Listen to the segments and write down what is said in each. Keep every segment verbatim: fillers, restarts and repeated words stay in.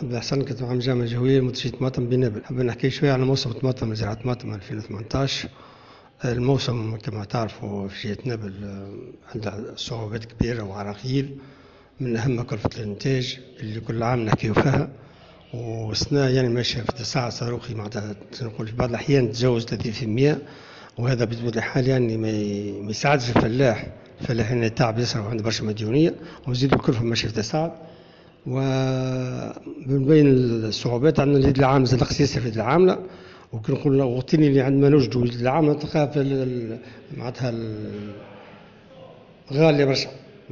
محمد بن حسن كنت عام الجامعة الجوية منتجية طماطم بنابل. حاب نحكي شوية على موسم الطماطم لزراعة طماطم ألفين وثمانطاش. الموسم كما تعرفوا في جهة نابل عندها صعوبات كبيرة وعراقيل، من أهم كلفة الإنتاج اللي كل عام نحكيو فيها، والسنة يعني ماشية في اتساع صاروخي، معناتها نقول في بعض الأحيان تتجاوز ثلاثين بالمئة، وهذا بطبيعة الحال يعني ما يساعدش الفلاح. الفلاح يعني تعب ياسر وعنده برشا مديونية، وزيد الكلفة ماشية في تصاعد. ومن بين الصعوبات عندنا اليد العاملة زاد نقص ياسر في اليد العاملة، وكي نقول وقتين اللي عندما نوجدوا اليد العاملة تلقاها في معناتها غالية برشا.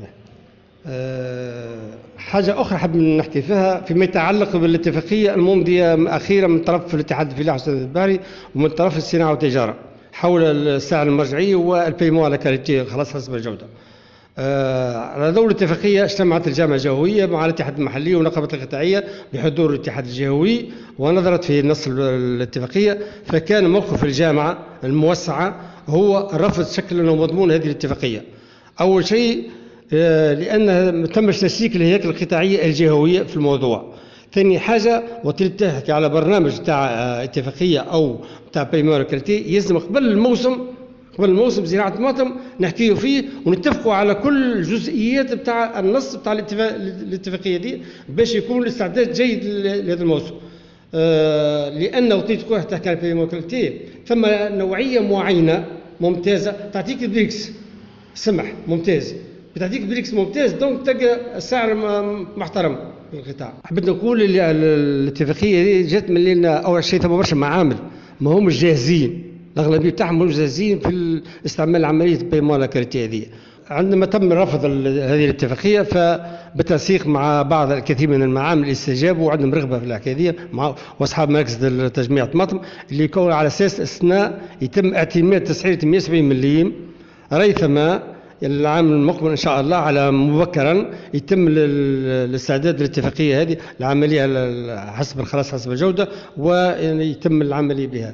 أه حاجة أخرى حاب نحكي فيها فيما يتعلق بالاتفاقية الممضية أخيرا من طرف الاتحاد الفلاحي والصيد البحري ومن طرف الصناعة والتجارة حول السعر المرجعي والبيمون على كاليتي خلاص حسب الجودة. أه على ضوء الاتفاقية اجتمعت الجامعة الجوية مع الاتحاد المحلي والنقابة القطاعية بحضور الاتحاد الجوي، ونظرت في نص الاتفاقية، فكان موقف الجامعة الموسعة هو رفض شكلا ومضمون هذه الاتفاقية. أول شيء لأن تم تسليك الهياكل القطاعية الجهوية في الموضوع. ثاني حاجة وتلت تحكي على برنامج تاع اتفاقية أو تاع بيمون كاليتي، يلزم قبل الموسم قبل الموسم زراعة الطماطم نحكيه فيه ونتفقوا على كل الجزئيات بتاع النص بتاع الاتفاقية دي باش يكون الاستعداد جيد لهذا الموسم. آه لأن وطيت تحكي على بيمون كاليتي ثم نوعية معينة ممتازة تعطيك البريكس سمح ممتاز، بتعطيك بريكس ممتاز، دونك تلقى السعر محترم في القطاع. حبيت نقول اللي الاتفاقيه دي جات من لنا اول شيء ثم برشا معامل ما همش جاهزين، الاغلبيه بتاعهم مش جاهزين في استعمال عمليه بيمون كاليتي هذه. عندما تم رفض هذه الاتفاقيه فبالتنسيق مع بعض الكثير من المعامل اللي استجابوا وعندهم رغبه في الحكايه دي مع واصحاب مركز تجميع الطماطم اللي يكون على اساس السنه يتم اعتماد تسعيره مئة وسبعين مليم، ريثما العام المقبل ان شاء الله على مبكرا يتم الاستعداد للاتفاقيه هذه العمليه حسب الخلاص حسب الجوده ويتم العمليه بها.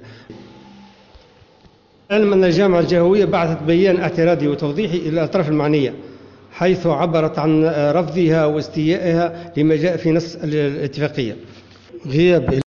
علما ان الجامعه الجهويه بعثت بيان اعتراضي وتوضيحي الى الاطراف المعنيه، حيث عبرت عن رفضها واستيائها لما جاء في نص الاتفاقيه. غياب